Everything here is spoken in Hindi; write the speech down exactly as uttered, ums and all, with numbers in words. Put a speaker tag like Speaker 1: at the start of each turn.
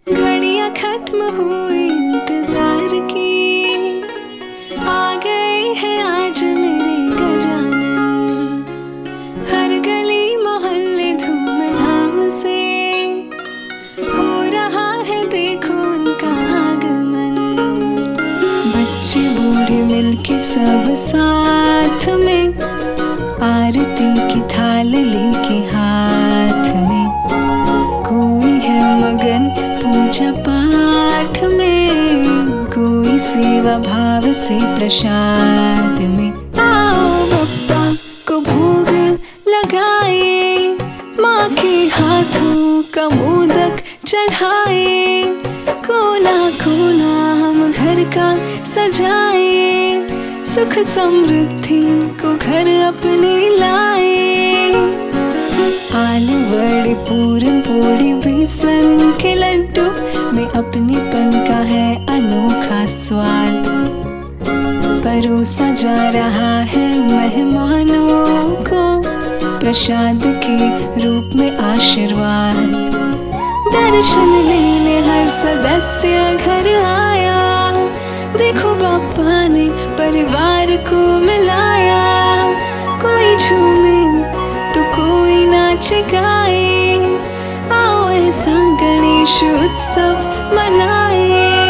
Speaker 1: घड़ियां खत्म हुई इंतजार की, आ गए हैं आज मेरे गजानन। हर गली मोहल्ले धूमधाम से हो रहा है देखो उनका आगमन। बच्चे बूढ़े मिलके सब साथ में, आरती की थाल लेके हाथ में, कोई है मगन पूजा पाठ में, कोई सेवा भाव से प्रसाद में। आओ बप्पा को भोग लगाए, माँ के हाथों का मोदक चढ़ाए, कोना कोना हम घर का सजाए, सुख समृद्धि को घर अपने लाए। आलू बड़े पूरन पोड़ी बेसन के लड्डू में अपनेपन का है अनोखा स्वाद। परोसा जा रहा है मेहमानों को प्रसाद के रूप में आशीर्वाद। दर्शन लेने हर सदस्य घर आया, देखो बापा ने परिवार को मिलाया। कोई झूमे तो कोई नाच गाए, आओ ऐसा गणेश उत्सव मनाए।